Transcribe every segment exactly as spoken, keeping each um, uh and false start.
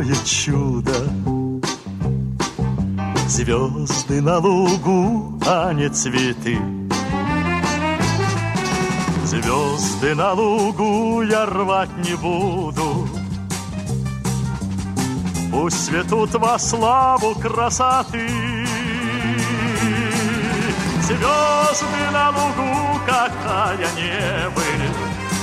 какое чудо! Звезды на лугу, а не цветы. Звезды на лугу я рвать не буду. Пусть цветут во славу красоты. Звезды на лугу, какая небыль.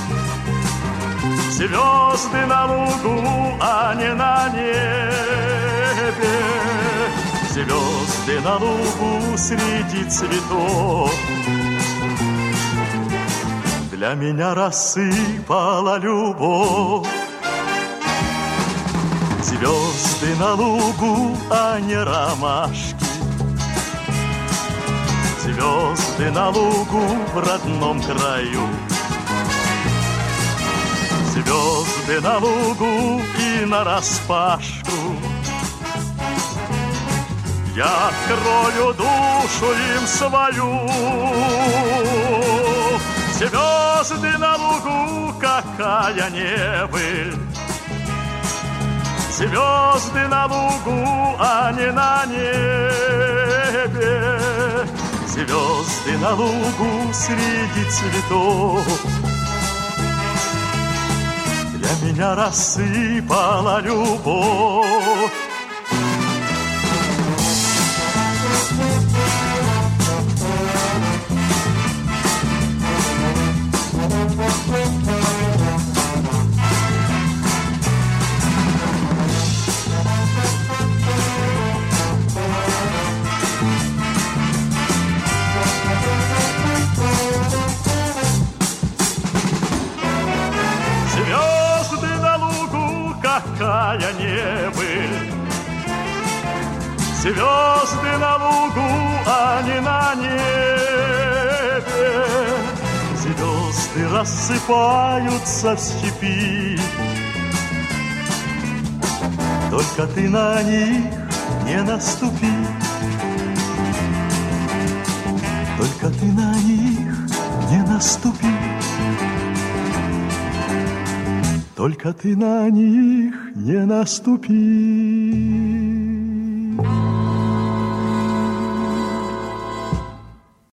Звезды на лугу, а не на небе. Звезды на лугу среди цветов для меня рассыпала любовь. Звезды на лугу, а не ромашки. Звезды на лугу в родном краю. Звезды на лугу и нараспашку. Я открою душу им свою. Звезды на лугу, какая небыль. Звезды на лугу, а не на небе. Звезды на лугу среди цветов для меня рассыпала любовь. Звезды на лугу, какая небыль. Звезды на лугу, а не на небе. Звезды рассыпаются в степи. Только ты на них не наступи. Только ты на них не наступи. Только ты на них не наступи.